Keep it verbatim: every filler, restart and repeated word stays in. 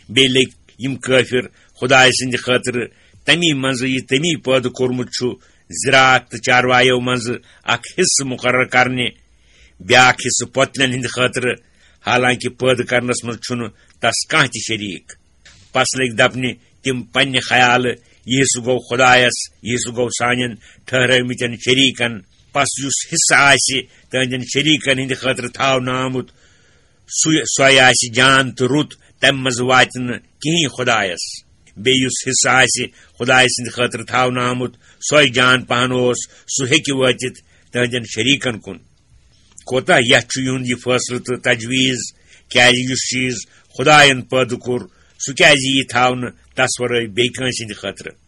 बे लग यम काफिर खुदाय सिंद खतर तमी मज यह तमी पैद कोर्मुत ज़राअत तो चारवायो मज अख हिस्स मुकर्रर करने ब्याख हिस्स पोतलन हिंद खतर हालांकि पैद करनस मज तस कह त शरीक पस लग दपने तिम पन्ने ख्याल यह सह गो खुदायस यह सह गो सान ठहरमितन शरीकन पस युस हिस्सा आसि तहंदन शरीकन हिंद खतर थावन आमुत सह आसि जान तो रुत तम मज वात न कहीं खुदायस बे युस हिस्सा आसि खुदाय सिंद खतर थावन आमुत सह जान पहन ओस सह हेकि वातित तहंदन शरीकन कुन कोता यह युहद यह फैसला तो तजवीज़ क्या युस चीज खुदायन पैद कोर सह क्या यह थावन तस वरै बे कंस हिंद खतर।